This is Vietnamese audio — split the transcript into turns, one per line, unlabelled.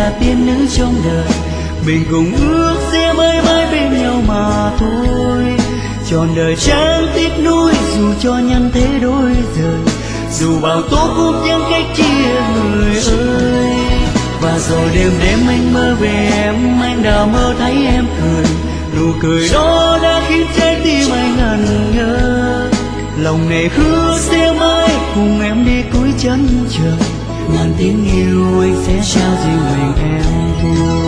là tiên nữ trong đời. Mình cùng ước sẽ mãi mãi bên nhau mà thôi. Trọn đời chẳng tiếc nuối dù cho nhân thế đôi rời, dù bao tố cũng chẳng cách chia người ơi. Và rồi đêm đêm anh mơ về em, anh đào mơ thấy em cười. Nụ cười đó đã khiến trái tim anh ngẩn ngơ. Lòng này hứa sẽ mãi cùng em đi cuối chân trời. Ngàn tiếng yêu anh sẽ trao riêng mình em thôi.